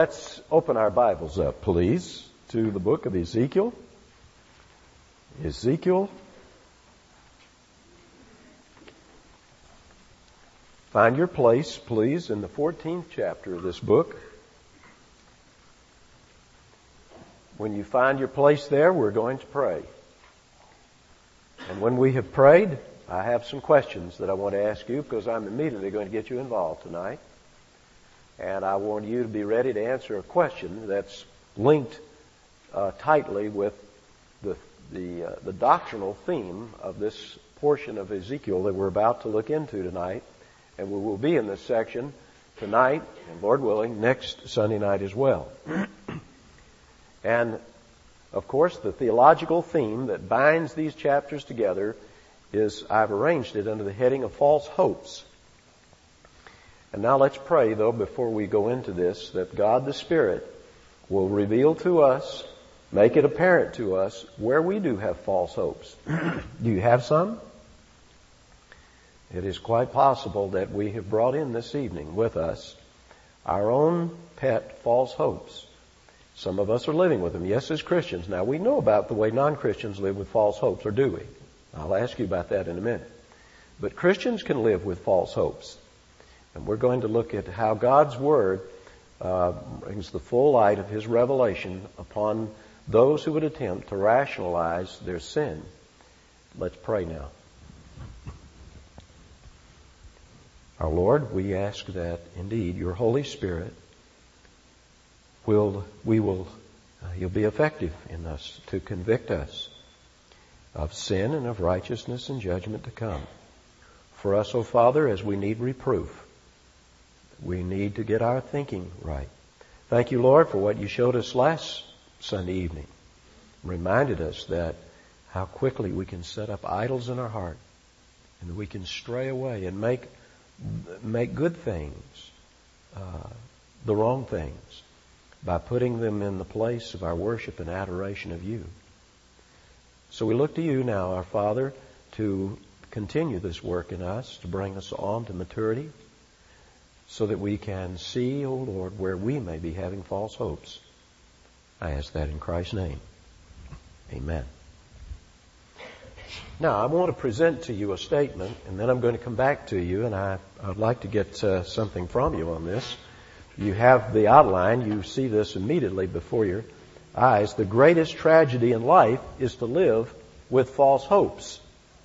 Let's open our Bibles up, please, to the book of Ezekiel. Ezekiel. Find your place, please, in the 14th chapter of this book. When you find your place there, we're going to pray. And when we have prayed, I have some questions that I want to ask you because I'm immediately going to get you involved tonight. And I want you to be ready to answer a question that's linked tightly with the doctrinal theme of this portion of Ezekiel that we're about to look into tonight. And we will be in this section tonight, and Lord willing, next Sunday night as well. And, of course, the theological theme that binds these chapters together is, I've arranged it under the heading of false hopes. And now let's pray, though, before we go into this, that God the Spirit will reveal to us, make it apparent to us, where we do have false hopes. Do you have some? It is quite possible that we have brought in this evening with us our own pet false hopes. Some of us are living with them, yes, as Christians. Now, we know about the way non-Christians live with false hopes, or do we? I'll ask you about that in a minute. But Christians can live with false hopes. And we're going to look at how God's Word brings the full light of His revelation upon those who would attempt to rationalize their sin. Let's pray now. Our Lord, we ask that indeed your Holy Spirit you'll be effective in us to convict us of sin and of righteousness and judgment to come. For us, O Father, as we need reproof, we need to get our thinking right. Thank you, Lord, for what you showed us last Sunday evening. Reminded us that how quickly we can set up idols in our heart and we can stray away and make good things the wrong things by putting them in the place of our worship and adoration of you. So we look to you now, our Father, to continue this work in us, to bring us on to maturity, so that we can see, O Lord, where we may be having false hopes. I ask that in Christ's name. Amen. Now, I want to present to you a statement, and then I'm going to come back to you, and I'd like to get something from you on this. You have the outline. You see this immediately before your eyes. The greatest tragedy in life is to live with false hopes.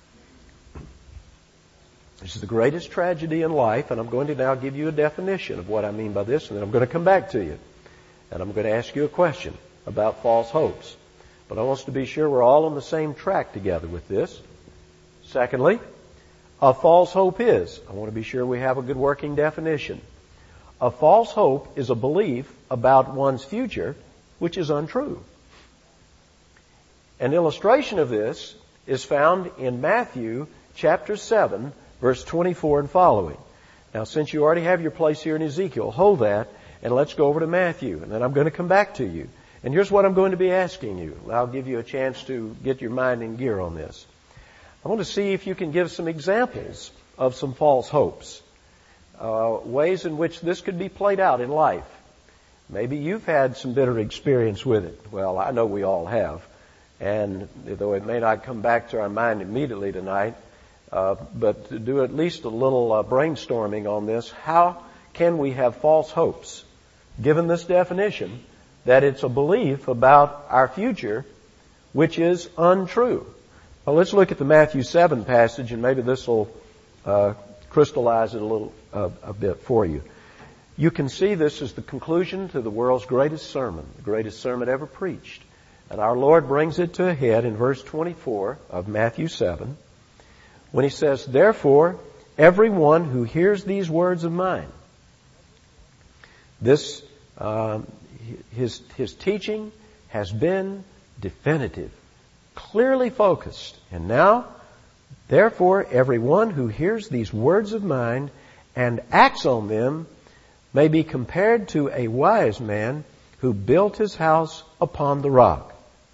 This is the greatest tragedy in life, and I'm going to now give you a definition of what I mean by this, and then I'm going to come back to you. And I'm going to ask you a question about false hopes. But I want us to be sure we're all on the same track together with this. Secondly, a false hope is. I want to be sure we have a good working definition. A false hope is a belief about one's future which is untrue. An illustration of this is found in Matthew chapter 7, verse 24 and following. Now, since you already have your place here in Ezekiel, hold that and let's go over to Matthew, and then I'm going to come back to you. And here's what I'm going to be asking you. I'll give you a chance to get your mind in gear on this. I want to see if you can give some examples of some false hopes, ways in which this could be played out in life. Maybe you've had some bitter experience with it. Well, I know we all have. And though it may not come back to our mind immediately tonight, but to do at least a little brainstorming on this, how can we have false hopes? Given this definition, that it's a belief about our future which is untrue. Well, let's look at the Matthew 7 passage, and maybe this will crystallize it a bit for you. You can see this is the conclusion to the world's greatest sermon, the greatest sermon ever preached. And our Lord brings it to a head in verse 24 of Matthew 7 when He says, "Therefore, everyone who hears these words of mine," this His teaching has been definitive, clearly focused. And now, therefore, everyone who hears these words of mine and acts on them may be compared to a wise man who built his house upon the rock.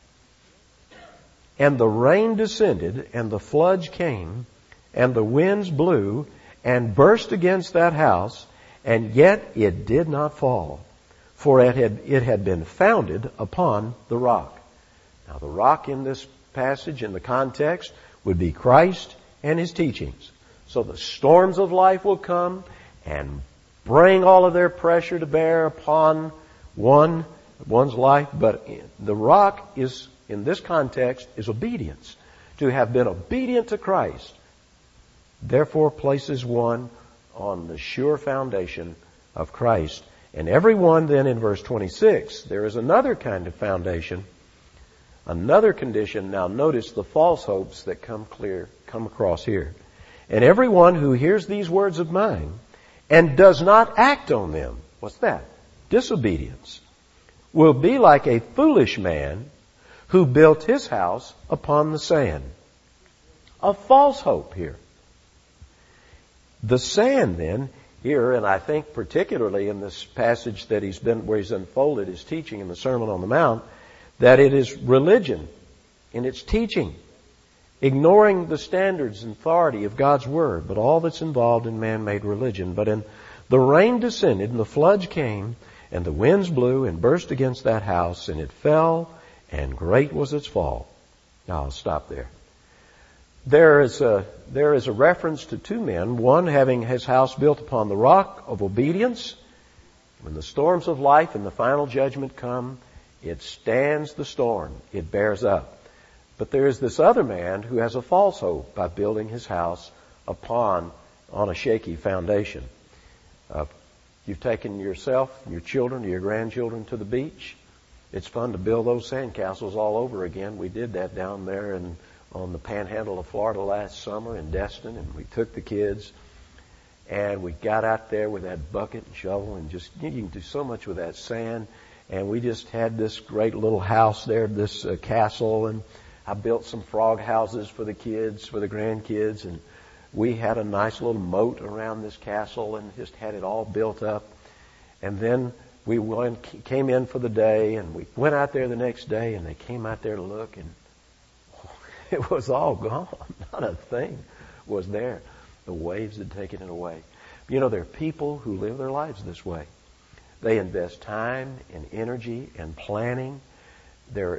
And the rain descended, and the floods came, and the winds blew, and burst against that house, and yet it did not fall, for it had been founded upon the rock. Now the rock in this passage, in the context, would be Christ and His teachings. So the storms of life will come and bring all of their pressure to bear upon one's life, but the rock is, in this context, is obedience. To have been obedient to Christ, therefore places one on the sure foundation of Christ. And everyone then in verse 26, there is another kind of foundation, another condition. Now notice the false hopes that come across here. And everyone who hears these words of mine and does not act on them, what's that? Disobedience, will be like a foolish man who built his house upon the sand. A false hope here. The sand then, here, and I think particularly in this passage that where he's unfolded his teaching in the Sermon on the Mount, that it is religion in its teaching, ignoring the standards and authority of God's Word, but all that's involved in man-made religion. But the rain descended and the floods came and the winds blew and burst against that house, and it fell, and great was its fall. Now I'll stop there. There is a reference to two men, one having his house built upon the rock of obedience. When the storms of life and the final judgment come, it stands the storm. It bears up. But there is this other man who has a false hope by building his house on a shaky foundation. You've taken yourself, your children, your grandchildren to the beach. It's fun to build those sandcastles all over again. We did that down there on the panhandle of Florida last summer in Destin, and we took the kids and we got out there with that bucket and shovel, and just, you can do so much with that sand. And we just had this great little house there, this castle, and I built some frog houses for the kids, for the grandkids, and we had a nice little moat around this castle and just had it all built up. And then we came in for the day, and we went out there the next day, and they came out there to look, and it was all gone. Not a thing was there. The waves had taken it away. You know, there are people who live their lives this way. They invest time and energy and planning. They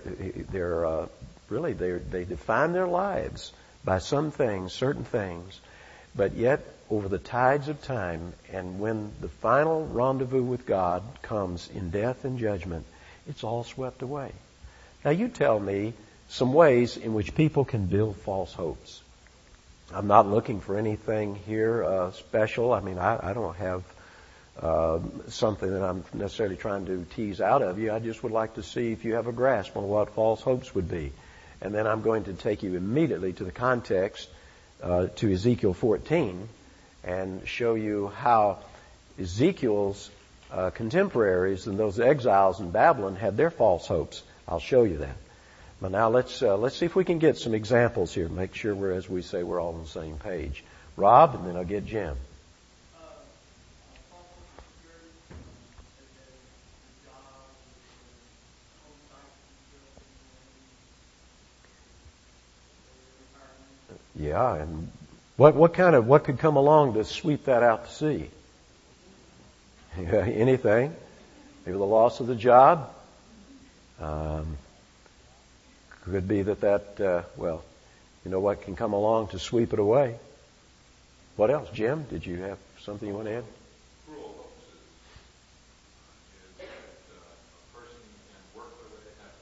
define their lives by some things, certain things, but yet over the tides of time, and when the final rendezvous with God comes in death and judgment, it's all swept away. Now you tell me some ways in which people can build false hopes. I'm not looking for anything here special. I mean, I don't have something that I'm necessarily trying to tease out of you. I just would like to see if you have a grasp on what false hopes would be. And then I'm going to take you immediately to the context, to Ezekiel 14, and show you how Ezekiel's contemporaries and those exiles in Babylon had their false hopes. I'll show you that. But now let's see if we can get some examples here. Make sure we're all on the same page. Rob, and then I'll get Jim. Yeah, and what could come along to sweep that out to sea? Anything? Maybe the loss of the job. Could be that you know what can come along to sweep it away. What else? Jim, did you have something you want to add? Cruel hopes is that a person can work their way to heaven.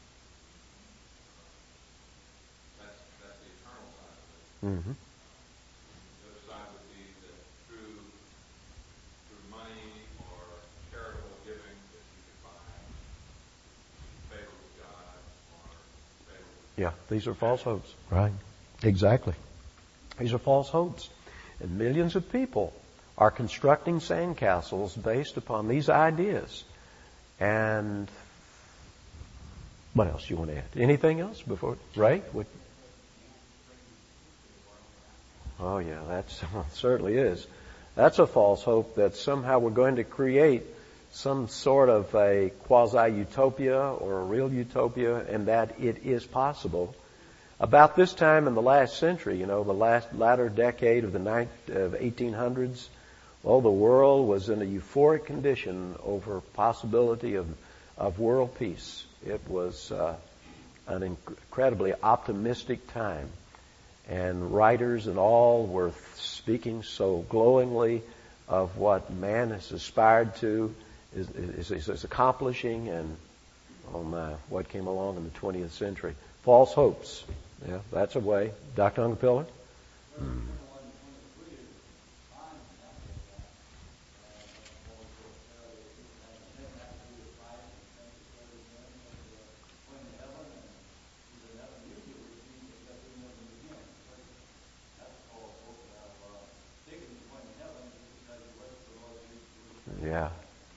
That's the eternal side of it. Mm-hmm. The other side would be that through money or charitable giving that you can find favor with God or favor with Yeah, these are false hopes. Right. Exactly. These are false hopes. And millions of people are constructing sandcastles based upon these ideas. And what else do you want to add? Anything else before? Ray? Oh yeah, that certainly is. That's a false hope that somehow we're going to create some sort of a quasi-utopia or a real utopia, and that it is possible. About this time in the last century, the latter decade of the 1800s Oh, the world was in a euphoric condition over possibility of world peace. It was an incredibly optimistic time. And writers and all were speaking so glowingly of what man has aspired to, is accomplishing, and oh my, what came along in the 20th century. False hopes. Yeah, that's a way. Dr. Ungapiller? Yeah.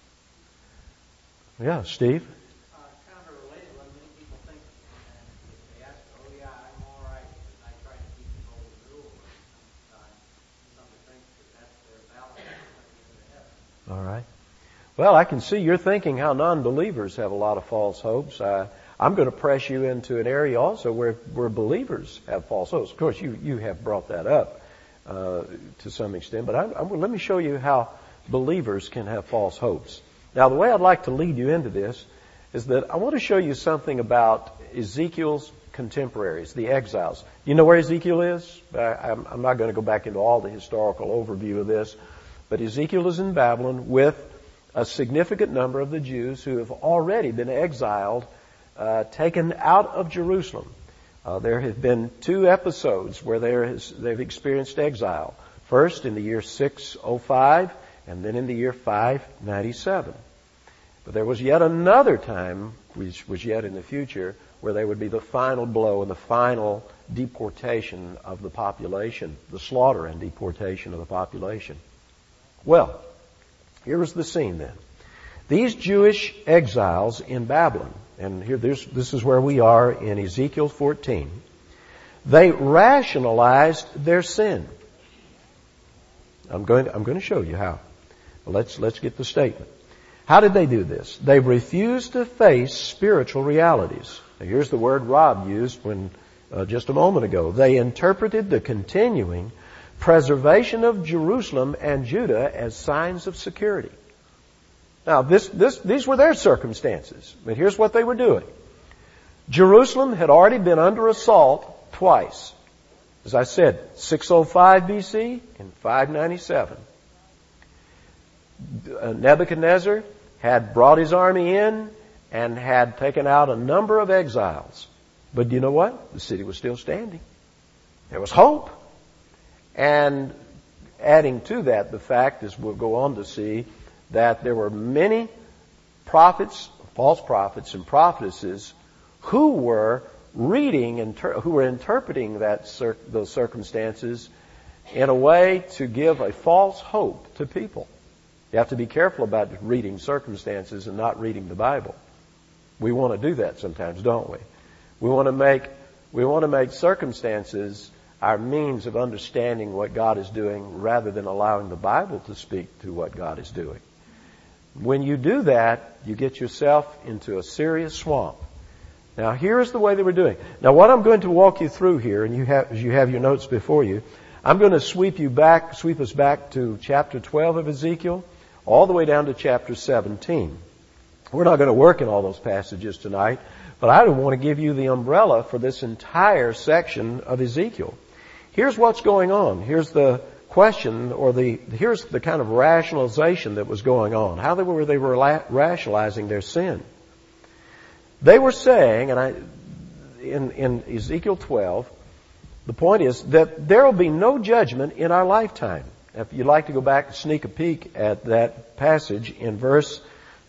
Yeah, Steve? Kind of related, what many people think, and they ask, oh yeah, I'm all right, because I try to keep the golden rule, and some think that that's their balance into heaven. All right. Well, I can see you're thinking how non-believers have a lot of false hopes. I'm going to press you into an area also where believers have false hopes. Of course, you have brought that up to some extent, but let me show you how believers can have false hopes. Now, the way I'd like to lead you into this is that I want to show you something about Ezekiel's contemporaries, the exiles. You know where Ezekiel is? I'm not going to go back into all the historical overview of this, but Ezekiel is in Babylon with a significant number of the Jews who have already been exiled, taken out of Jerusalem. There have been 2 episodes where they've experienced exile. First in the year 605, and then in the year 597. But there was yet another time, which was yet in the future, where there would be the final blow and the final deportation of the population, the slaughter and deportation of the population. Well, here was the scene then. These Jewish exiles in Babylon, and here this is where we are in Ezekiel 14, they rationalized their sin. I'm going to show you how. Let's get the statement. How did they do this? They refused to face spiritual realities. Now, here's the word Rob used when just a moment ago. They interpreted the continuing preservation of Jerusalem and Judah as signs of security. Now, these were their circumstances, but here's what they were doing. Jerusalem had already been under assault twice. As I said, 605 BC and 597. Nebuchadnezzar had brought his army in and had taken out a number of exiles. But do you know what? The city was still standing. There was hope. And adding to that, the fact, as we'll go on to see, that there were many prophets, false prophets and prophetesses who were reading and who were interpreting those circumstances in a way to give a false hope to people. You have to be careful about reading circumstances and not reading the Bible. We want to do that sometimes, don't we? We want to make circumstances our means of understanding what God is doing rather than allowing the Bible to speak to what God is doing. When you do that, you get yourself into a serious swamp. Now, here's the way they were doing. Now, what I'm going to walk you through here, and you have your notes before you, I'm going to sweep us back to chapter 12 of Ezekiel, all the way down to chapter 17. We're not going to work in all those passages tonight, but I want to give you the umbrella for this entire section of Ezekiel. Here's what's going on. Here's the question, here's the kind of rationalization that was going on. How were they rationalizing their sin? They were saying, and in Ezekiel 12, the point is that there will be no judgment in our lifetime. If you'd like to go back and sneak a peek at that passage in verse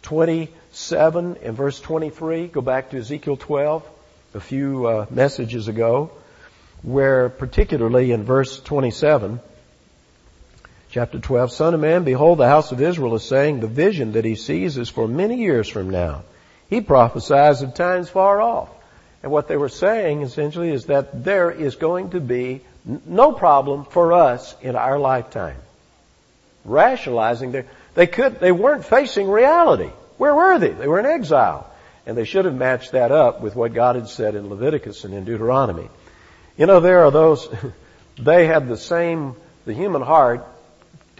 27 and verse 23, go back to Ezekiel 12 a few messages ago, where particularly in verse 27, chapter 12, Son of man, behold, the house of Israel is saying the vision that he sees is for many years from now. He prophesies of times far off. And what they were saying essentially is that there is going to be no problem for us in our lifetime. Rationalizing they weren't facing reality. Where were they? They were in exile. And they should have matched that up with what God had said in Leviticus and in Deuteronomy. You know, there are those, they have the human heart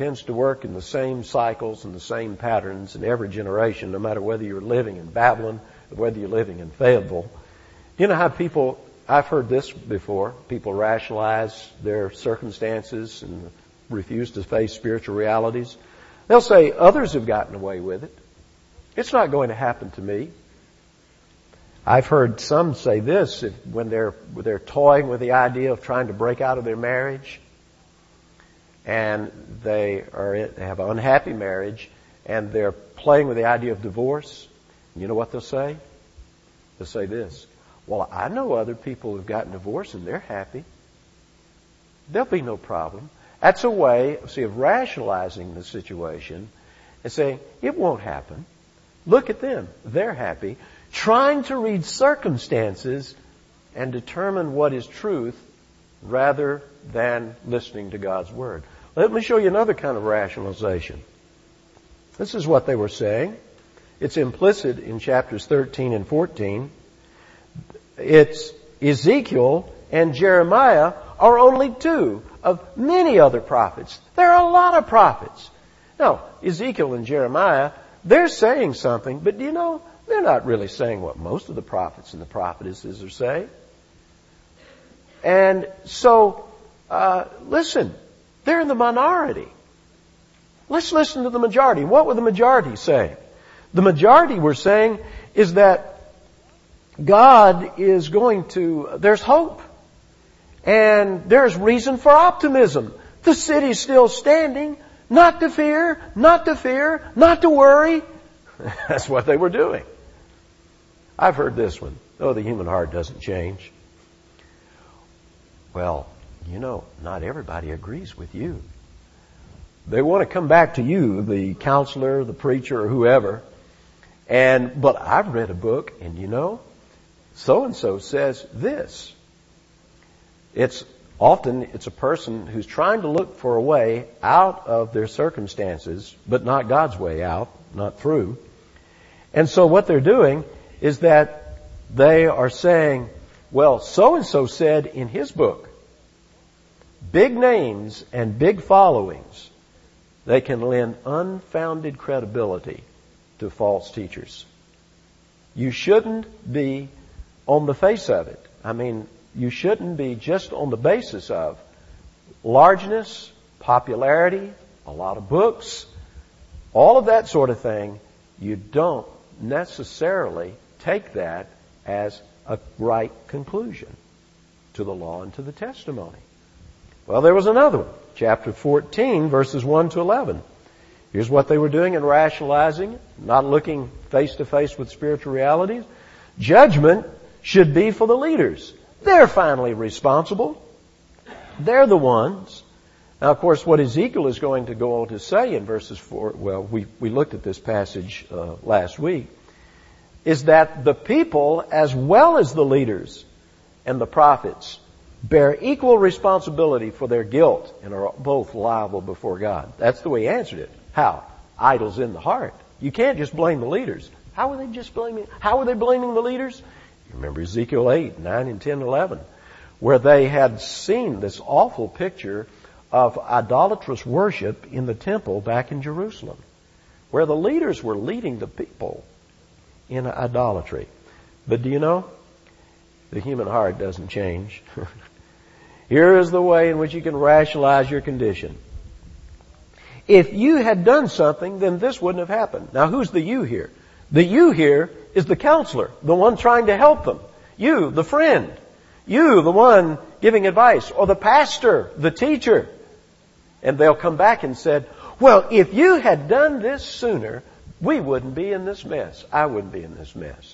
tends to work in the same cycles and the same patterns in every generation, no matter whether you're living in Babylon or whether you're living in Fayetteville. You know how I've heard this before, people rationalize their circumstances and refuse to face spiritual realities. They'll say, others have gotten away with it. It's not going to happen to me. I've heard some say this when they're toying with the idea of trying to break out of their marriage, and they have an unhappy marriage, and they're playing with the idea of divorce. You know what they'll say? They'll say this: well, I know other people who've gotten divorced and they're happy. There'll be no problem. That's a way, of rationalizing the situation and saying, it won't happen. Look at them. They're happy. Trying to read circumstances and determine what is truth rather than listening to God's Word. Let me show you another kind of rationalization. This is what they were saying. It's implicit in chapters 13 and 14. It's Ezekiel and Jeremiah are only two of many other prophets. There are a lot of prophets. Now, Ezekiel and Jeremiah, they're saying something, but do you know, they're not really saying what most of the prophets and the prophetesses are saying. And so, listen, they're in the minority. Let's listen to the majority. What were the majority saying? The majority were saying is that God is there's hope. And there's reason for optimism. The city's still standing. Not to fear, not to fear, not to worry. That's what they were doing. I've heard this one. Oh, the human heart doesn't change. Well, you know, not everybody agrees with you. They want to come back to you, the counselor, the preacher, or whoever. But I've read a book, and you know, so-and-so says this. It's a person who's trying to look for a way out of their circumstances, but not God's way out, not through. And so what they're doing is that they are saying, well, so-and-so said in his book, big names and big followings, they can lend unfounded credibility to false teachers. You shouldn't be on the face of it. You shouldn't be just on the basis of largeness, popularity, a lot of books, all of that sort of thing. You don't necessarily take that as a right conclusion to the law and to the testimony. Well, there was another one. Chapter 14, verses 1 to 11. Here's what they were doing in rationalizing, not looking face to face with spiritual realities. Judgment should be for the leaders. They're finally responsible. They're the ones. Now, of course, what Ezekiel is going to go on to say in verses 4, well, we looked at this passage last week, is that the people, as well as the leaders and the prophets, bear equal responsibility for their guilt and are both liable before God. That's the way he answered it. How? Idols in the heart. You can't just blame the leaders. How are they blaming the leaders? You remember Ezekiel 8, 9, and 10, 11, where they had seen this awful picture of idolatrous worship in the temple back in Jerusalem, where the leaders were leading the people in idolatry. But do you know? The human heart doesn't change. Here is the way in which you can rationalize your condition. If you had done something, then this wouldn't have happened. Now, who's the you here? The you here is the counselor, the one trying to help them. You, the friend. You, the one giving advice. Or the pastor, the teacher. And they'll come back and said, well, if you had done this sooner, we wouldn't be in this mess. I wouldn't be in this mess.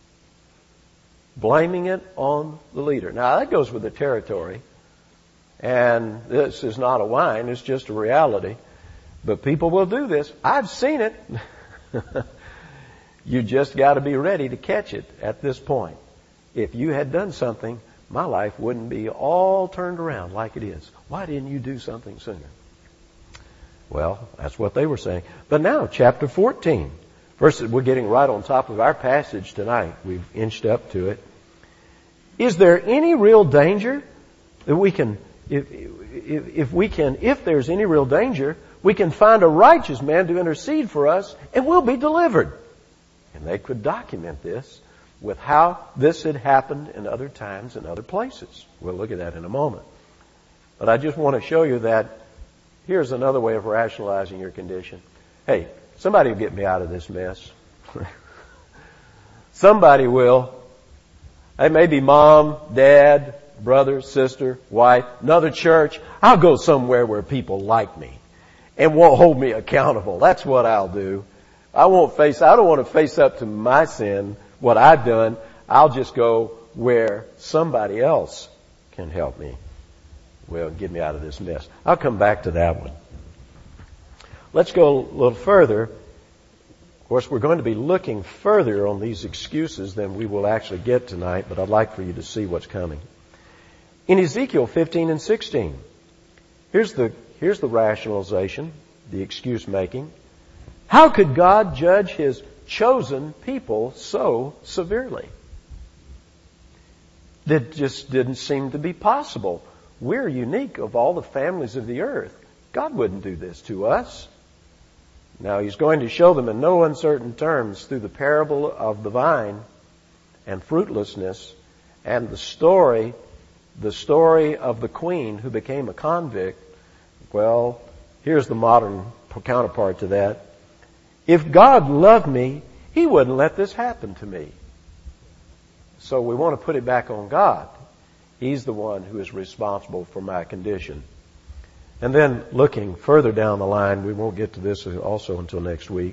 Blaming it on the leader. Now, that goes with the territory. And this is not a whine, it's just a reality. But people will do this. I've seen it. You just got to be ready to catch it at this point. If you had done something, my life wouldn't be all turned around like it is. Why didn't you do something sooner? Well, that's what they were saying. But now, chapter 14. Verses, we're getting right on top of our passage tonight. We've inched up to it. Is there any real danger that we can, if there's any real danger, We can find a righteous man to intercede for us, and we'll be delivered. And they could document this with how this had happened in other times and other places. We'll look at that in a moment. But I just want to show you that here's another way of rationalizing your condition. Hey, somebody will get me out of this mess. Somebody will. It may be mom, dad, brother, sister, wife, another church. I'll go somewhere where people like me and won't hold me accountable. That's what I'll do. I don't want to face up to my sin, what I've done. I'll just go where somebody else can help me. Well, get me out of this mess. I'll come back to that one. Let's go a little further. Of course, we're going to be looking further on these excuses than we will actually get tonight, but I'd like for you to see what's coming. In Ezekiel 15 and 16, here's the rationalization, the excuse making. How could God judge His chosen people so severely? That just didn't seem to be possible. We're unique of all the families of the earth. God wouldn't do this to us. Now He's going to show them in no uncertain terms through the parable of the vine and fruitlessness and the story of the queen who became a convict. Well, here's the modern counterpart to that. If God loved me, He wouldn't let this happen to me. So we want to put it back on God. He's the one who is responsible for my condition. And then looking further down the line, we won't get to this also until next week.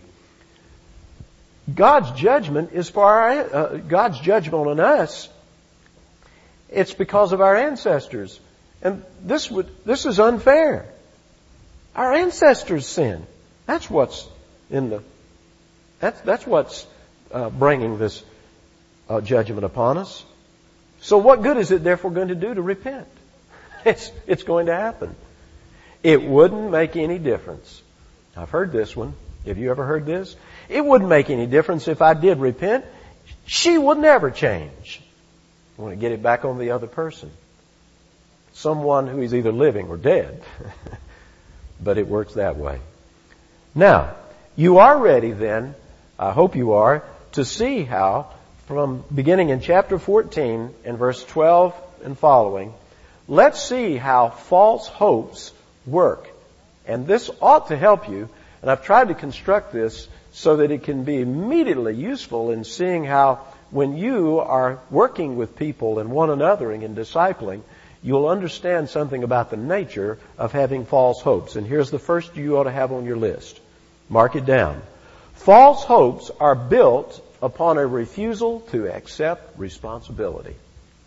God's judgment is for God's judgment on us. It's because of our ancestors. And this is unfair. Our ancestors sinned. That's what's that's what's bringing this judgment upon us. So what good is it therefore going to do to repent? It's going to happen. It wouldn't make any difference. I've heard this one. Have you ever heard this? It wouldn't make any difference if I did repent. She would never change. I want to get it back on the other person. Someone who is either living or dead. But it works that way. Now, you are ready then, I hope you are, to see how, from beginning in chapter 14 and verse 12 and following, let's see how false hopes work. And this ought to help you. And I've tried to construct this so that it can be immediately useful in seeing how when you are working with people and one another and in discipling, you'll understand something about the nature of having false hopes. And here's the first you ought to have on your list. Mark it down. False hopes are built upon a refusal to accept responsibility.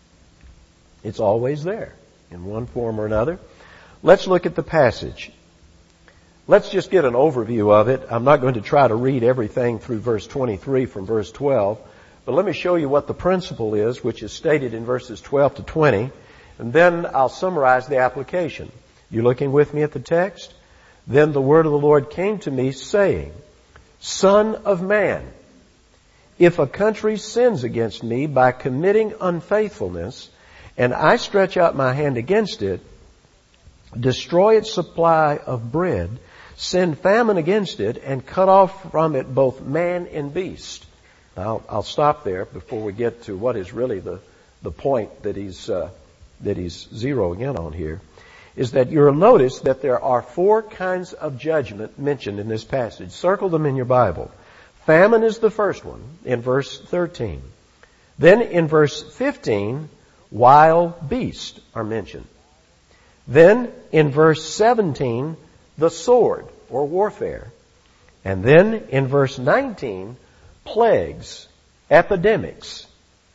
It's always there in one form or another. Let's look at the passage. Let's just get an overview of it. I'm not going to try to read everything through verse 23 from verse 12, but let me show you what the principle is, which is stated in verses 12 to 20, and then I'll summarize the application. You looking with me at the text? Then the word of the Lord came to me, saying, Son of man, if a country sins against me by committing unfaithfulness, and I stretch out my hand against it, destroy its supply of bread, send famine against it, and cut off from it both man and beast. Now, I'll stop there before we get to what is really the point that he's zeroing in on here, is that you'll notice that there are 4 kinds of judgment mentioned in this passage. Circle them in your Bible. Famine is the first one in verse 13. Then in verse 15, wild beasts are mentioned. Then in verse 17, the sword or warfare. And then in verse 19, plagues, epidemics,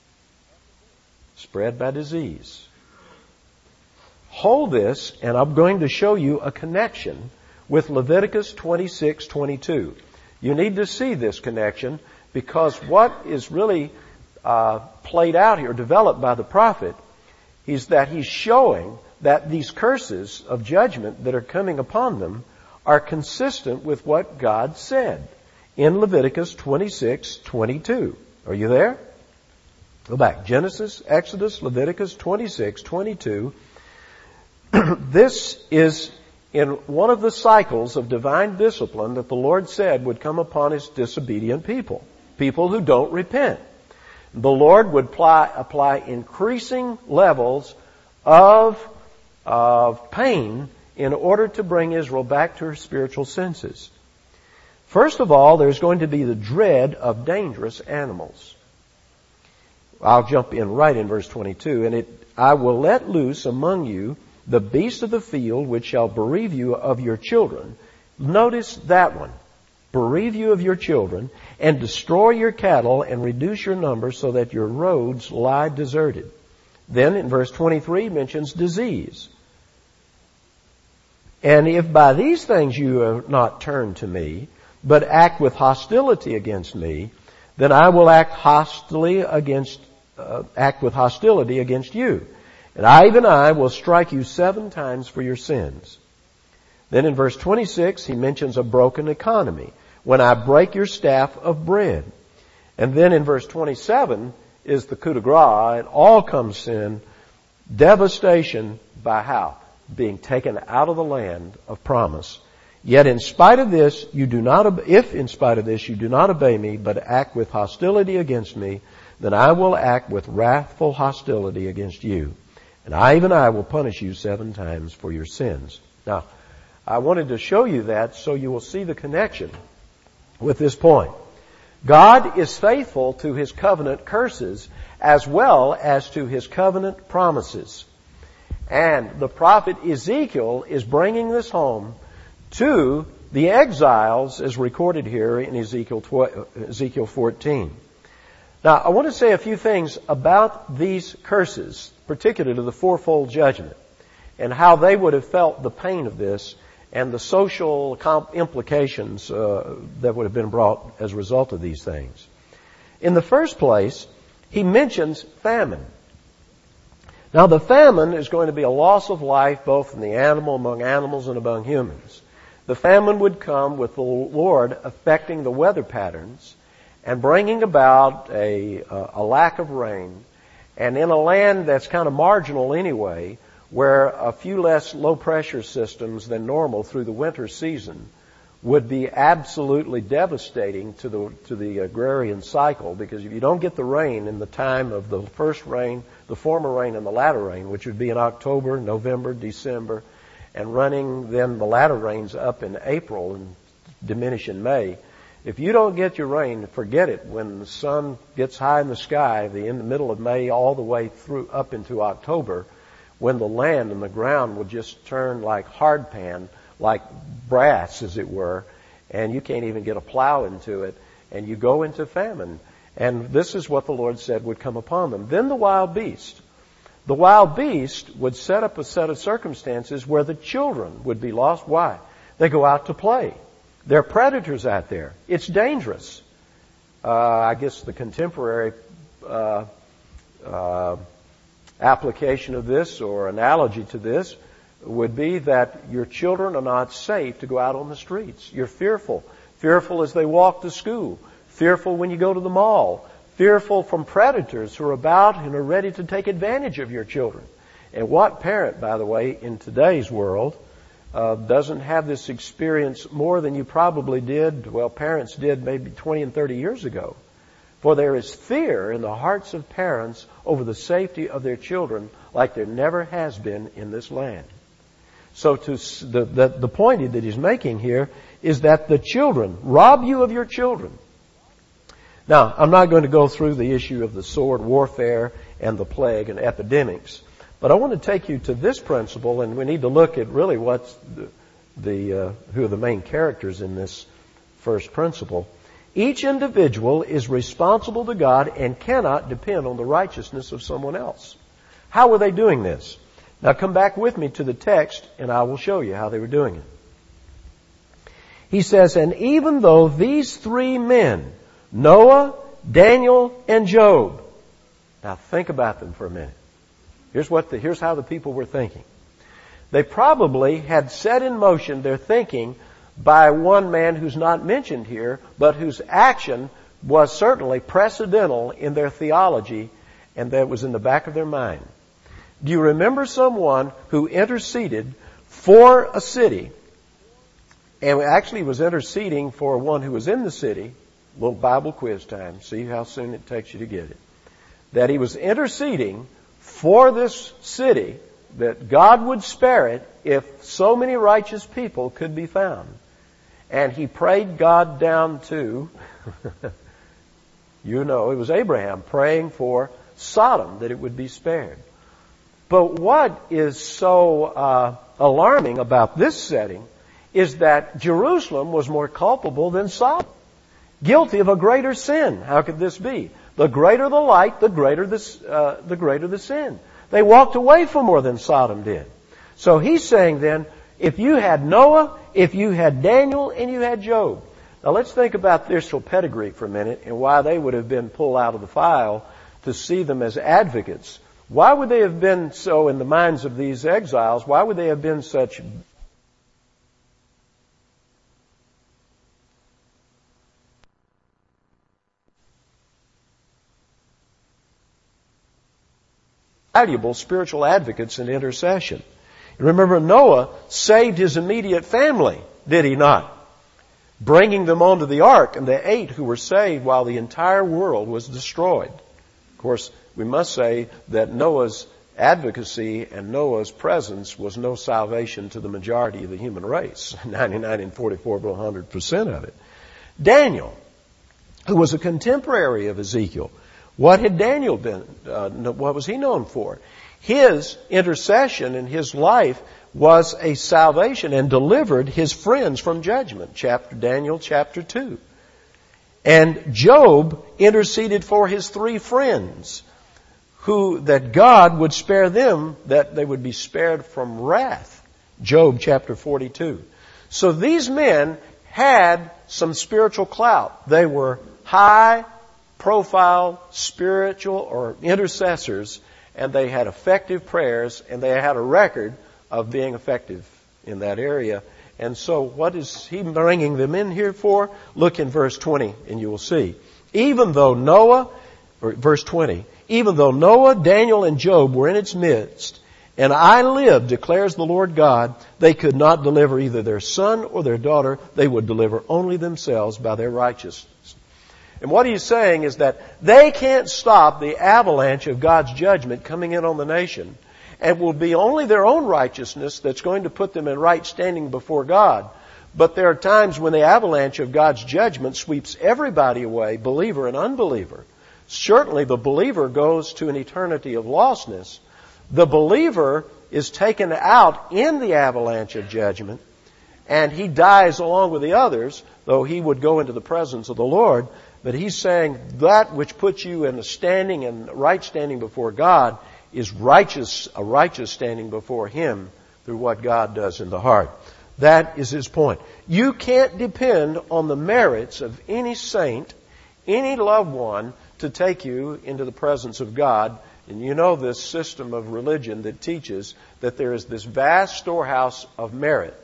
spread by disease. Hold this, and I'm going to show you a connection with Leviticus 26:22. You need to see this connection because what is really played out here, developed by the prophet, is that he's showing that these curses of judgment that are coming upon them are consistent with what God said in Leviticus 26:22. Are you there? Go back. Genesis, Exodus, Leviticus 26:22. This is in one of the cycles of divine discipline that the Lord said would come upon His disobedient people, people who don't repent. The Lord would apply increasing levels of pain in order to bring Israel back to her spiritual senses. First of all, there's going to be the dread of dangerous animals. I'll jump in right in verse 22. And I will let loose among you the beasts of the field, which shall bereave you of your children. Notice that one. Bereave you of your children, and destroy your cattle, and reduce your number, so that your roads lie deserted. Then in verse 23 mentions disease. And if by these things you have not turned to me, but act with hostility against me, then I will act with hostility against you. And I, even I, will strike you 7 times for your sins. Then in verse 26, he mentions a broken economy. When I break your staff of bread. And then in verse 27 is the coup de grace. It all comes in devastation by how? Being taken out of the land of promise. Yet in spite of this, if in spite of this you do not obey me, but act with hostility against me, then I will act with wrathful hostility against you. And I, even I, will punish you 7 times for your sins. Now, I wanted to show you that so you will see the connection with this point. God is faithful to His covenant curses as well as to His covenant promises. And the prophet Ezekiel is bringing this home to the exiles as recorded here in Ezekiel 14. Now, I want to say a few things about these curses, particularly to the fourfold judgment, and how they would have felt the pain of this and the social implications that would have been brought as a result of these things. In the first place, he mentions famine. Now, the famine is going to be a loss of life both in the animal, among animals, and among humans. The famine would come with the Lord affecting the weather patterns and bringing about a lack of rain. And in a land that's kind of marginal anyway, where a few less low-pressure systems than normal through the winter season would be absolutely devastating to the agrarian cycle, because if you don't get the rain in the time of the first rain, the former rain and the latter rain, which would be in October, November, December, and running then the latter rains up in April and diminish in May, if you don't get your rain, forget it. When the sun gets high in the sky, in the middle of May all the way through up into October, when the land and the ground will just turn like hardpan, like brass, as it were, and you can't even get a plow into it, and you go into famine. And this is what the Lord said would come upon them. Then the wild beast. The wild beast would set up a set of circumstances where the children would be lost. Why? They go out to play. There are predators out there. It's dangerous. I guess the contemporary application of this or analogy to this would be that your children are not safe to go out on the streets. You're fearful. Fearful as they walk to school. Fearful when you go to the mall. Fearful from predators who are about and are ready to take advantage of your children. And what parent, by the way, in today's world, doesn't have this experience more than you probably did, well, parents did maybe 20 and 30 years ago. For there is fear in the hearts of parents over the safety of their children like there never has been in this land. So the point that he's making here is that the children rob you of your children. Now, I'm not going to go through the issue of the sword warfare and the plague and epidemics, but I want to take you to this principle, and we need to look at really what's who are the main characters in this first principle. Each individual is responsible to God and cannot depend on the righteousness of someone else. How were they doing this? Now come back with me to the text and I will show you how they were doing it. He says, and even though these 3 men, Noah, Daniel, and Job. Now think about them for a minute. Here's how the people were thinking. They probably had set in motion their thinking by one man who's not mentioned here, but whose action was certainly precedental in their theology, and that was in the back of their mind. Do you remember someone who interceded for a city, and actually was interceding for one who was in the city. Little Bible quiz time. See how soon it takes you to get it. That he was interceding for this city, that God would spare it if so many righteous people could be found. And he prayed God down to, it was Abraham praying for Sodom, that it would be spared. But what is so alarming about this setting is that Jerusalem was more culpable than Sodom. Guilty of a greater sin. How could this be? The greater the light, the greater the sin. They walked away from more than Sodom did. So he's saying then, if you had Noah, if you had Daniel, and you had Job. Now let's think about their pedigree for a minute and why they would have been pulled out of the file to see them as advocates. Why would they have been so in the minds of these exiles? Why would they have been such valuable spiritual advocates in intercession? Remember, Noah saved his immediate family, did he not? Bringing them onto the ark, and the 8 who were saved while the entire world was destroyed. Of course, we must say that Noah's advocacy and Noah's presence was no salvation to the majority of the human race. 99 and 44 to 100% of it. Daniel, who was a contemporary of Ezekiel, what had Daniel been, what was he known for? His intercession in his life was a salvation and delivered his friends from judgment. Daniel chapter 2. And Job interceded for his 3 friends, that God would spare them, that they would be spared from wrath. Job chapter 42. So these men had some spiritual clout. They were high profile spiritual or intercessors, and they had effective prayers, and they had a record of being effective in that area. And so what is he bringing them in here for? Look in verse 20 and you will see. Verse 20, even though Noah, Daniel, and Job were in its midst, and I lived, declares the Lord God, they could not deliver either their son or their daughter. They would deliver only themselves by their righteousness. And what he's saying is that they can't stop the avalanche of God's judgment coming in on the nation. And it will be only their own righteousness that's going to put them in right standing before God. But there are times when the avalanche of God's judgment sweeps everybody away, believer and unbeliever. Certainly the believer goes to an eternity of lostness. The believer is taken out in the avalanche of judgment, and he dies along with the others, though he would go into the presence of the Lord. But he's saying that which puts you in a standing and right standing before God is a righteous standing before Him through what God does in the heart. That is his point. You can't depend on the merits of any saint, any loved one, to take you into the presence of God. And you know this system of religion that teaches that there is this vast storehouse of merit.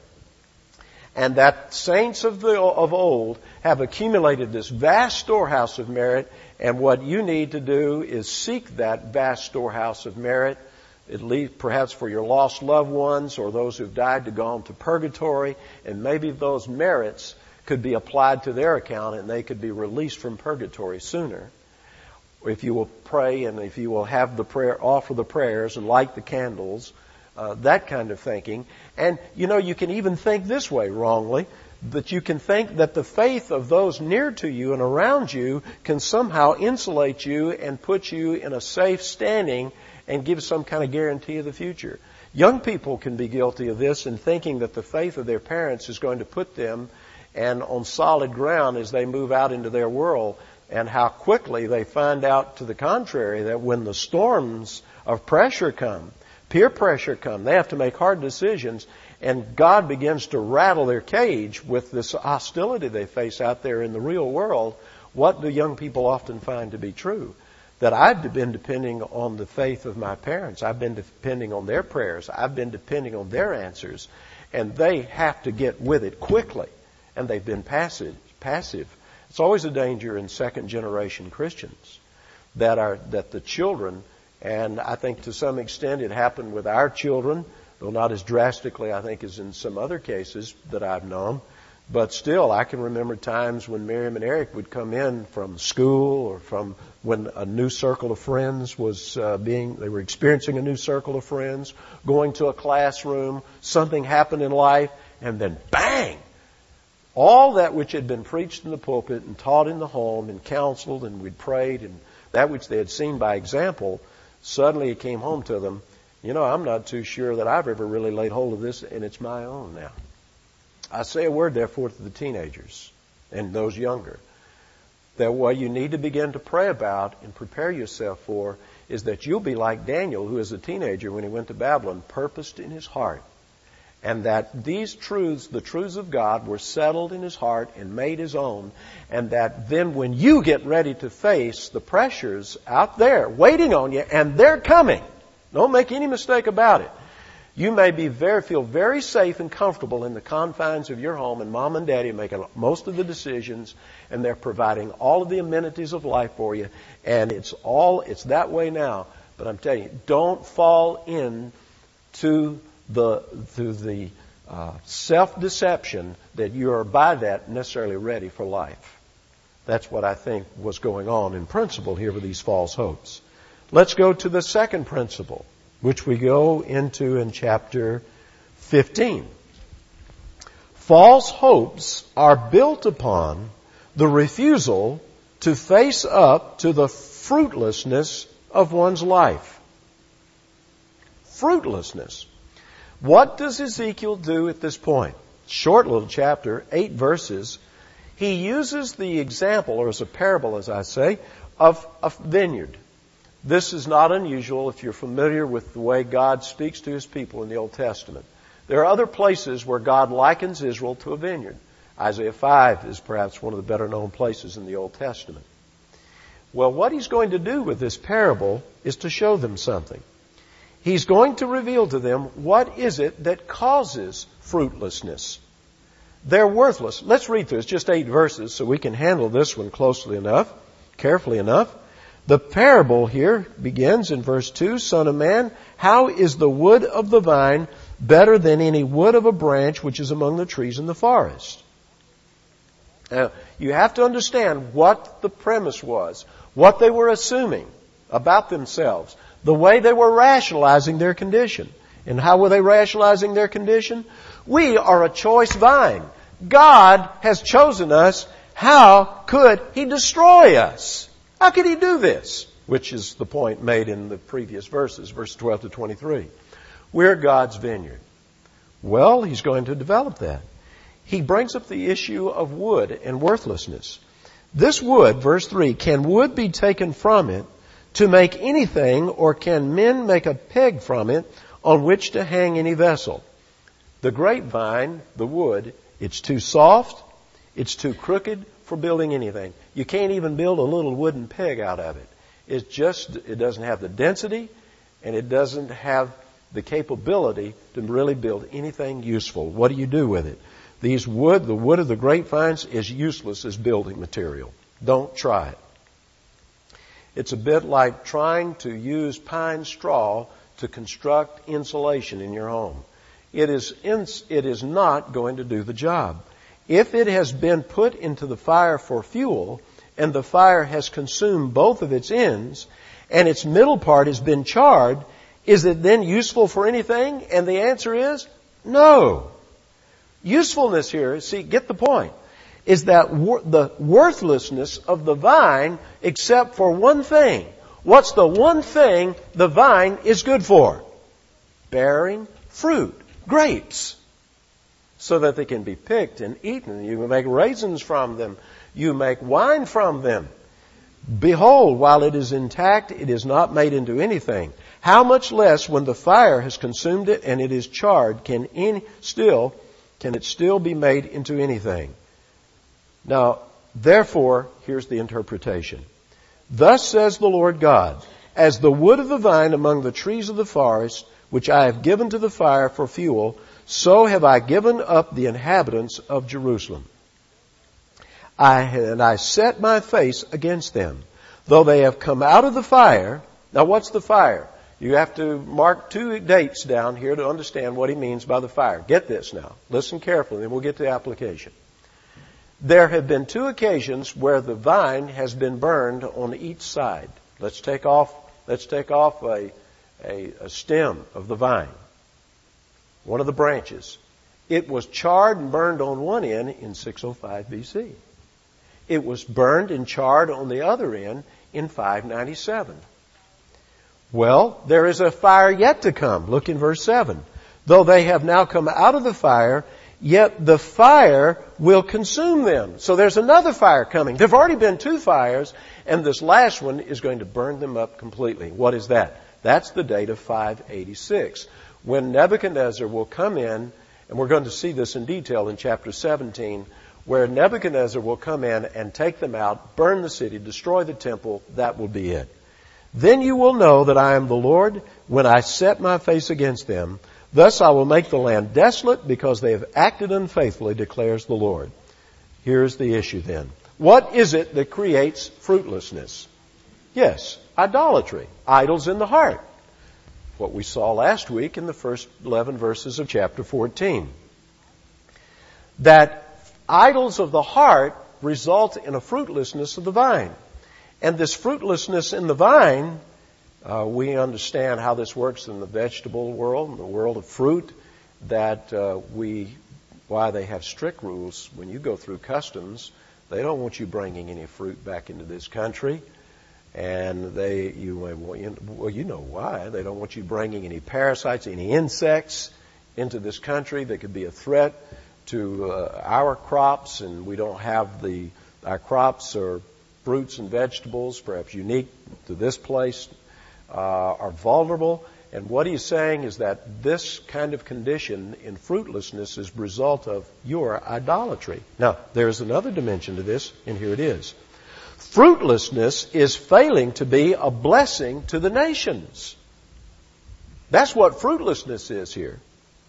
And that saints of old have accumulated this vast storehouse of merit, and what you need to do is seek that vast storehouse of merit, at least perhaps for your lost loved ones or those who've died to go on to purgatory, and maybe those merits could be applied to their account and they could be released from purgatory sooner. If you will pray and if you will have the prayer, offer the prayers and light the candles, that kind of thinking. And, you can even think this way wrongly, that you can think that the faith of those near to you and around you can somehow insulate you and put you in a safe standing and give some kind of guarantee of the future. Young people can be guilty of this in thinking that the faith of their parents is going to put them and on solid ground as they move out into their world, and how quickly they find out to the contrary, that when the storms of pressure come, peer pressure come, they have to make hard decisions, and God begins to rattle their cage with this hostility they face out there in the real world. What do young people often find to be true? That I've been depending on the faith of my parents. I've been depending on their prayers. I've been depending on their answers. And they have to get with it quickly. And they've been passive. It's always a danger in second generation Christians that the children, and I think to some extent it happened with our children, though not as drastically, I think, as in some other cases that I've known. But still, I can remember times when Miriam and Eric would come in from school or from when a new circle of friends was they were experiencing a new circle of friends, going to a classroom, something happened in life, and then bang! All that which had been preached in the pulpit and taught in the home and counseled and we'd prayed and that which they had seen by example, suddenly it came home to them. I'm not too sure that I've ever really laid hold of this, and it's my own now. I say a word, therefore, to the teenagers and those younger, that what you need to begin to pray about and prepare yourself for is that you'll be like Daniel, who as a teenager when he went to Babylon, purposed in his heart. And that these truths, the truths of God, were settled in his heart and made his own. And that then when you get ready to face the pressures out there waiting on you, and they're coming, don't make any mistake about it. You may feel very safe and comfortable in the confines of your home, and Mom and Daddy are making most of the decisions, and they're providing all of the amenities of life for you, and it's that way now. But I'm telling you, don't fall into the self-deception that you are by that necessarily ready for life. That's what I think was going on in principle here with these false hopes. Let's go to the second principle, which we go into in chapter 15. False hopes are built upon the refusal to face up to the fruitlessness of one's life. Fruitlessness. What does Ezekiel do at this point? Short little chapter, 8 verses. He uses the example, or as a parable, as I say, of a vineyard. This is not unusual if you're familiar with the way God speaks to His people in the Old Testament. There are other places where God likens Israel to a vineyard. Isaiah 5 is perhaps one of the better known places in the Old Testament. Well, what He's going to do with this parable is to show them something. He's going to reveal to them what is it that causes fruitlessness. They're worthless. Let's read through. It's just 8 verses, so we can handle this one closely enough, carefully enough. The parable here begins in verse 2, Son of man, how is the wood of the vine better than any wood of a branch which is among the trees in the forest? Now, you have to understand what the premise was, what they were assuming about themselves, the way they were rationalizing their condition. And how were they rationalizing their condition? We are a choice vine. God has chosen us. How could He destroy us? How could He do this? Which is the point made in the previous verses, verses 12 to 23. We're God's vineyard. Well, He's going to develop that. He brings up the issue of wood and worthlessness. This wood, verse 3, can wood be taken from it to make anything, or can men make a peg from it on which to hang any vessel? The grapevine, the wood, it's too soft, it's too crooked for building anything. You can't even build a little wooden peg out of it. It doesn't have the density, and it doesn't have the capability to really build anything useful. What do you do with it? The wood of the grapevines is useless as building material. Don't try it. It's a bit like trying to use pine straw to construct insulation in your home. It is not going to do the job. If it has been put into the fire for fuel, and the fire has consumed both of its ends, and its middle part has been charred, is it then useful for anything? And the answer is no. Usefulness here, see, get the point, is that the worthlessness of the vine except for one thing. What's the one thing the vine is good for? Bearing fruit, grapes, so that they can be picked and eaten. You make raisins from them. You make wine from them. Behold, while it is intact, it is not made into anything. How much less when the fire has consumed it and it is charred, can it still be made into anything? Now, therefore, here's the interpretation. Thus says the Lord God, as the wood of the vine among the trees of the forest, which I have given to the fire for fuel, so have I given up the inhabitants of Jerusalem. I set my face against them, though they have come out of the fire. Now what's the fire? You have to mark 2 dates down here to understand what he means by the fire. Get this now. Listen carefully, and we'll get to the application. There have been 2 occasions where the vine has been burned on each side. Let's take off a stem of the vine, one of the branches. It was charred and burned on one end in 605 BC. It was burned and charred on the other end in 597. Well, there is a fire yet to come. Look in verse 7. Though they have now come out of the fire, yet the fire will consume them. So there's another fire coming. There have already been 2 fires, and this last one is going to burn them up completely. What is that? That's the date of 586, when Nebuchadnezzar will come in, and we're going to see this in detail in chapter 17, where Nebuchadnezzar will come in and take them out, burn the city, destroy the temple. That will be it. Then you will know that I am the Lord when I set my face against them. Thus I will make the land desolate because they have acted unfaithfully, declares the Lord. Here's the issue then. What is it that creates fruitlessness? Yes, idolatry. Idols in the heart. What we saw last week in the first 11 verses of chapter 14. That idols of the heart result in a fruitlessness of the vine. And this fruitlessness in the vine, we understand how this works in the vegetable world, in the world of fruit, that why they have strict rules. When you go through customs, they don't want you bringing any fruit back into this country. And you know why. They don't want you bringing any parasites, any insects into this country that could be a threat to our crops, and we don't have our crops are fruits and vegetables, perhaps unique to this place, are vulnerable. And what he's saying is that this kind of condition in fruitlessness is a result of your idolatry. Now, there's another dimension to this, and here it is. Fruitlessness is failing to be a blessing to the nations. That's what fruitlessness is here.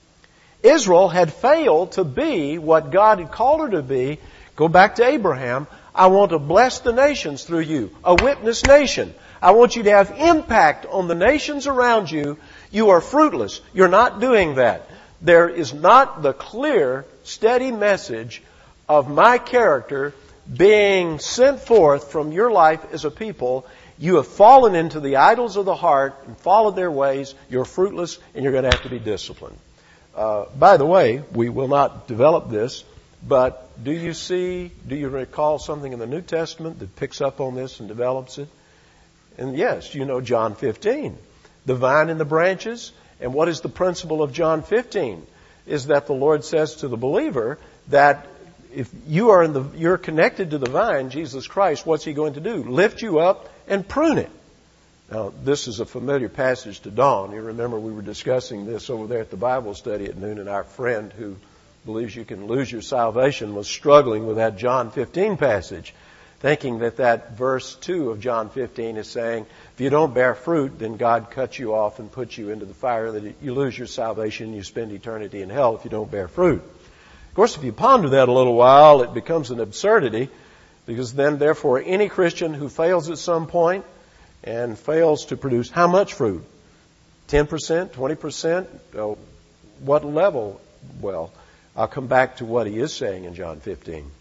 Israel had failed to be what God had called her to be. Go back to Abraham. I want to bless the nations through you, a witness nation. I want you to have impact on the nations around you. You are fruitless. You're not doing that. There is not the clear, steady message of my character being sent forth from your life as a people. You have fallen into the idols of the heart and followed their ways. You're fruitless, and you're going to have to be disciplined. By the way, we will not develop this, but do you recall something in the New Testament that picks up on this and develops it? And yes, you know John 15, the vine and the branches. And what is the principle of John 15? Is that the Lord says to the believer that if you're connected to the vine, Jesus Christ, what's He going to do? Lift you up and prune it. Now, this is a familiar passage to Dawn. You remember we were discussing this over there at the Bible study at noon, and our friend who believes you can lose your salvation was struggling with that John 15 passage, thinking that verse 2 of John 15 is saying, if you don't bear fruit, then God cuts you off and puts you into the fire, that you lose your salvation and you spend eternity in hell if you don't bear fruit. Of course, if you ponder that a little while, it becomes an absurdity, because then, therefore, any Christian who fails at some point and fails to produce how much fruit? 10%? 20%? What level? Well, I'll come back to what he is saying in John 15.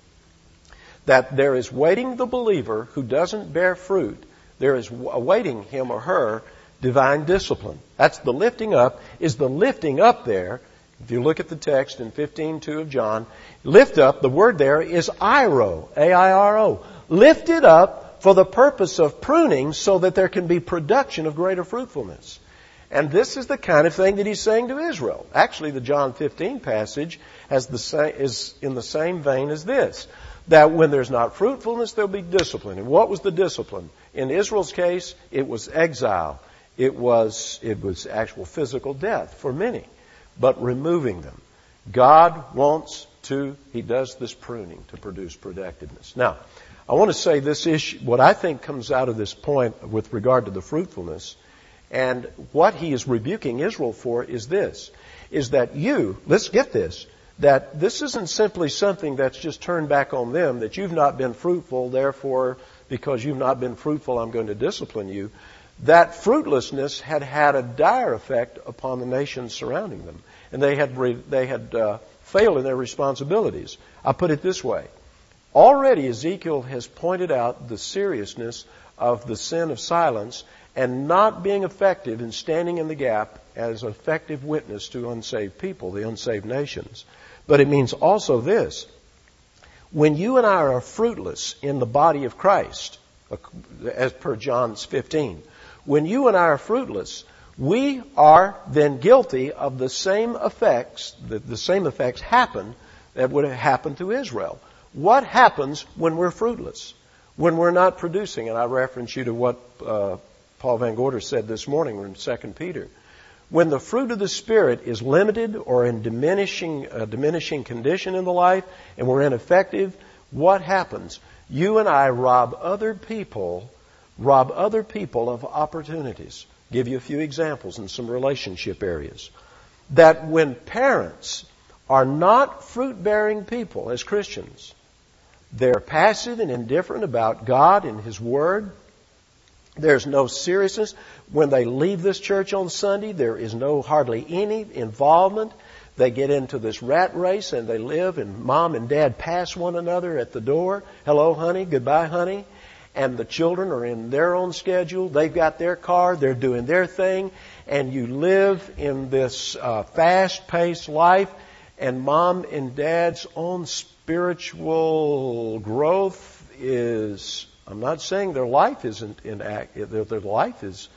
That there is waiting the believer who doesn't bear fruit. There is awaiting him or her divine discipline. That's the lifting up. Is the lifting up there? If you look at the text in 15:2 of John, lift up, the word there is airo, A-I-R-O. Lift it up for the purpose of pruning so that there can be production of greater fruitfulness. And this is the kind of thing that he's saying to Israel. Actually, the John 15 passage is in the same vein as this. That when there's not fruitfulness, there'll be discipline. And what was the discipline? In Israel's case, it was exile. It was actual physical death for many. But removing them. God He does this pruning to produce productiveness. Now, I want to say this issue, what I think comes out of this point with regard to the fruitfulness, and what He is rebuking Israel for is this, is that let's get this, that this isn't simply something that's just turned back on them, that you've not been fruitful, therefore, because you've not been fruitful, I'm going to discipline you. that fruitlessness had had a dire effect upon the nations surrounding them. And they had failed in their responsibilities. I put it this way. Already Ezekiel has pointed out the seriousness of the sin of silence and not being effective in standing in the gap as an effective witness to unsaved people, the unsaved nations. But it means also this. When you and I are fruitless in the body of Christ, as per John 15, when you and I are fruitless, we are then guilty of the same effects, the same effects happen that would have happened to Israel. What happens when we're fruitless? When we're not producing? And I reference you to what Paul Van Gorder said this morning in 2 Peter. When the fruit of the Spirit is limited or in diminishing condition in the life and we're ineffective, what happens? You and I rob other people of opportunities. Give you a few examples in some relationship areas. That when parents are not fruit-bearing people as Christians, they're passive and indifferent about God and His Word. There's no seriousness. When they leave this church on Sunday, there is hardly any involvement. They get into this rat race and they live, and mom and dad pass one another at the door. Hello, honey. Goodbye, honey. And the children are in their own schedule. They've got their car. They're doing their thing. And you live in this fast-paced life, and mom and dad's own spiritual growth is... I'm not saying their life isn't inactive, their life is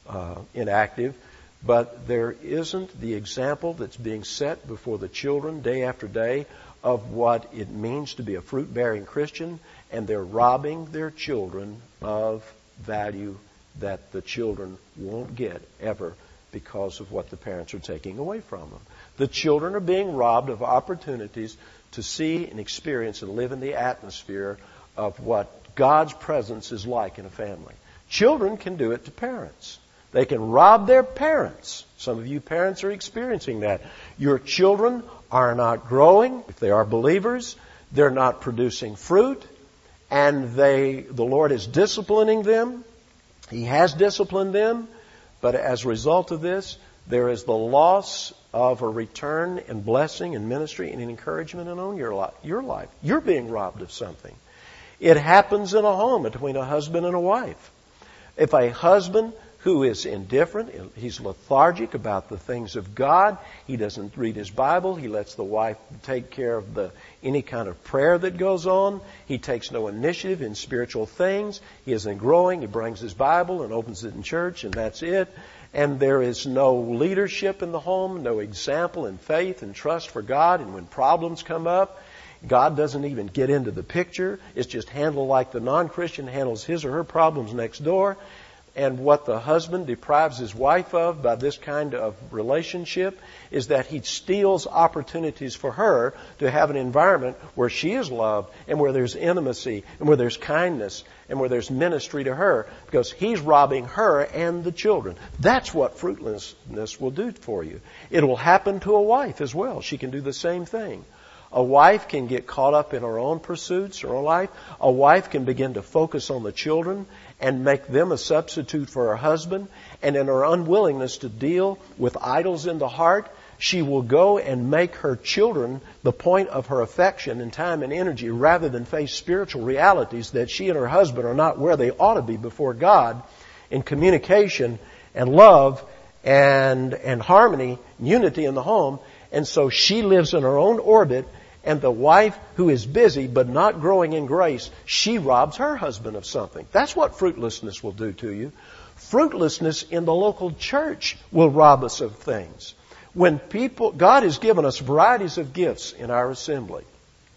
inactive, but there isn't the example that's being set before the children day after day of what it means to be a fruit-bearing Christian, and they're robbing their children of value that the children won't get ever because of what the parents are taking away from them. The children are being robbed of opportunities to see and experience and live in the atmosphere of what God's presence is like in a family. Children can do it to parents. They can rob their parents. Some of you parents are experiencing that. Your children are not growing. If they are believers, they're not producing fruit. And the Lord is disciplining them. He has disciplined them. But as a result of this, there is the loss of a return and blessing and ministry and encouragement in your life. You're being robbed of something. It happens in a home between a husband and a wife. If a husband who is indifferent, he's lethargic about the things of God, he doesn't read his Bible, he lets the wife take care of any kind of prayer that goes on, he takes no initiative in spiritual things, he isn't growing, he brings his Bible and opens it in church and that's it, and there is no leadership in the home, no example in faith and trust for God, and when problems come up, God doesn't even get into the picture. It's just handled like the non-Christian handles his or her problems next door. And what the husband deprives his wife of by this kind of relationship is that he steals opportunities for her to have an environment where she is loved and where there's intimacy and where there's kindness and where there's ministry to her, because he's robbing her and the children. That's what fruitlessness will do for you. It will happen to a wife as well. She can do the same thing. A wife can get caught up in her own pursuits, her own life. A wife can begin to focus on the children and make them a substitute for her husband. And in her unwillingness to deal with idols in the heart, she will go and make her children the point of her affection and time and energy rather than face spiritual realities that she and her husband are not where they ought to be before God in communication and love and harmony, unity in the home. And so she lives in her own orbit, and the wife who is busy but not growing in grace, she robs her husband of something. That's what fruitlessness will do to you. Fruitlessness in the local church will rob us of things. When God has given us varieties of gifts in our assembly.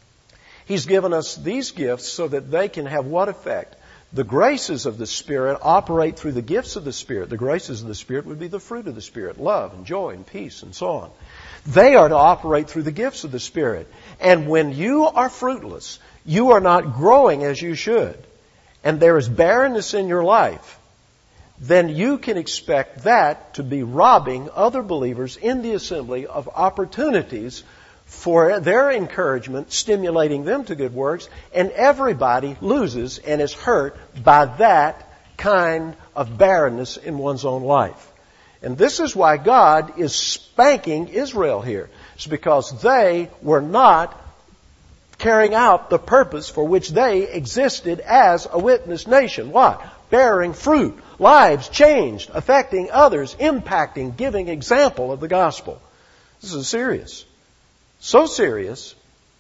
He's given us these gifts so that they can have what effect? The graces of the Spirit operate through the gifts of the Spirit. The graces of the Spirit would be the fruit of the Spirit, love and joy and peace and so on. They are to operate through the gifts of the Spirit. And when you are fruitless, you are not growing as you should, and there is barrenness in your life, then you can expect that to be robbing other believers in the assembly of opportunities for their encouragement, stimulating them to good works, and everybody loses and is hurt by that kind of barrenness in one's own life. And this is why God is spanking Israel here. It's because they were not carrying out the purpose for which they existed as a witness nation. What? Bearing fruit, lives changed, affecting others, impacting, giving example of the gospel. This is serious. So serious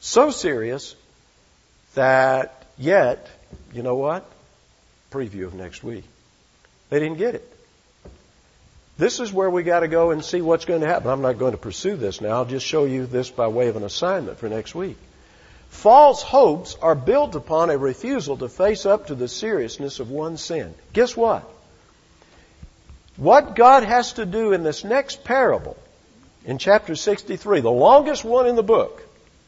that yet, you know what? Preview of next week. They didn't get it. This is where we got to go and see what's going to happen. I'm not going to pursue this now. I'll just show you this by way of an assignment for next week. False hopes are built upon a refusal to face up to the seriousness of one's sin. Guess what? What God has to do in this next parable, in chapter 63, the longest one in the book,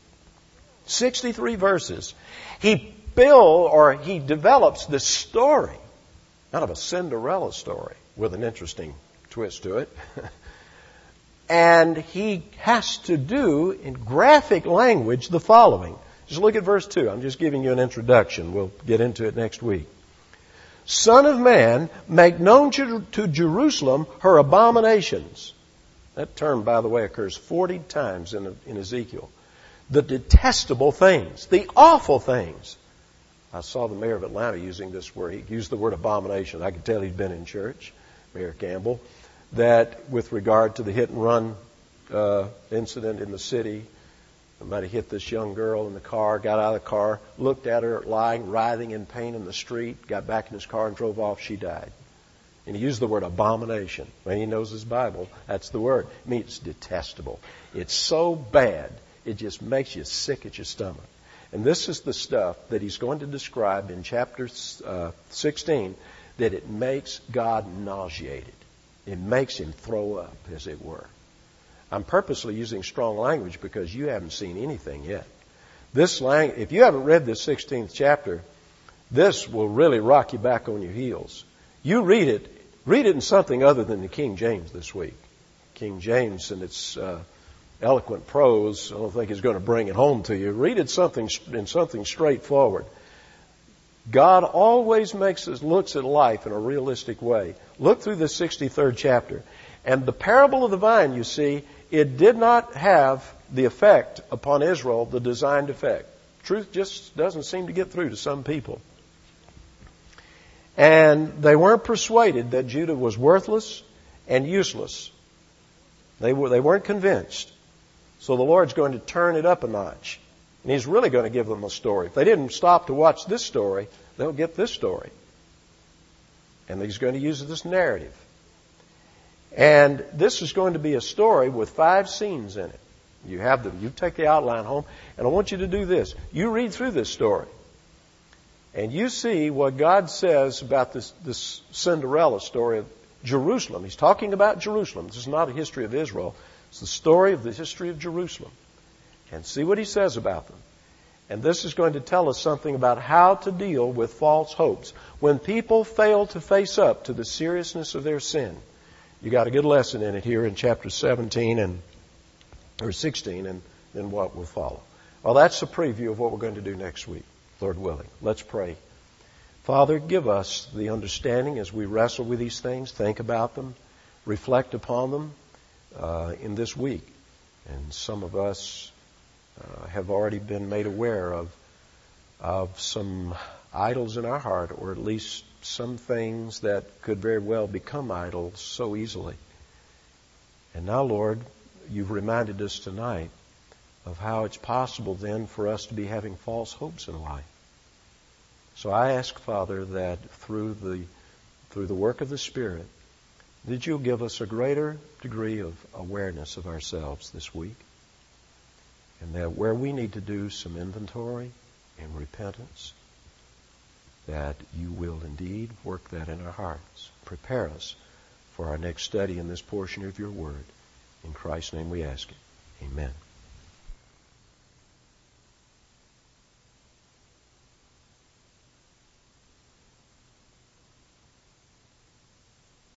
63 verses, He develops this story, kind of a Cinderella story with an interesting twist to it. And He has to do in graphic language the following. Just look at verse 2. I'm just giving you an introduction. We'll get into it next week. Son of man, make known to Jerusalem her abominations. That term, by the way, occurs 40 times in Ezekiel. The detestable things, the awful things. I saw the mayor of Atlanta using this word. He used the word abomination. I could tell he'd been in church, Mayor Campbell, that with regard to the hit and run incident in the city, somebody hit this young girl in the car, got out of the car, looked at her lying, writhing in pain in the street, got back in his car and drove off. She died. And he used the word abomination. When he knows his Bible, that's the word. It means detestable. It's so bad, it just makes you sick at your stomach. And this is the stuff that he's going to describe in chapter 16, that it makes God nauseated. It makes Him throw up, as it were. I'm purposely using strong language because you haven't seen anything yet. If you haven't read this 16th chapter, this will really rock you back on your heels. You read it in something other than the King James this week. King James and its eloquent prose, I don't think is going to bring it home to you. Read it in something straightforward. God always looks at life in a realistic way. Look through the 63rd chapter. And the parable of the vine, you see, it did not have the effect upon Israel, the designed effect. Truth just doesn't seem to get through to some people. And they weren't persuaded that Judah was worthless and useless. They weren't convinced. So the Lord's going to turn it up a notch. And He's really going to give them a story. If they didn't stop to watch this story, they'll get this story. And He's going to use this narrative. And this is going to be a story with 5 scenes in it. You have them. You take the outline home. And I want you to do this. You read through this story. And you see what God says about this Cinderella story of Jerusalem. He's talking about Jerusalem. This is not a history of Israel. It's the story of the history of Jerusalem. And see what He says about them. And this is going to tell us something about how to deal with false hopes. When people fail to face up to the seriousness of their sin, you got a good lesson in it here in chapter 17 or 16 and then what will follow. Well, that's a preview of what we're going to do next week, Lord willing. Let's pray. Father, give us the understanding as we wrestle with these things, think about them, reflect upon them in this week. And some of us have already been made aware of some idols in our heart, or at least some things that could very well become idols so easily. And now, Lord, You've reminded us tonight of how it's possible then for us to be having false hopes in life. So I ask, Father, that through the work of the Spirit, that You'll give us a greater degree of awareness of ourselves this week. And that where we need to do some inventory and repentance, that You will indeed work that in our hearts. Prepare us for our next study in this portion of Your Word. In Christ's name we ask it. Amen.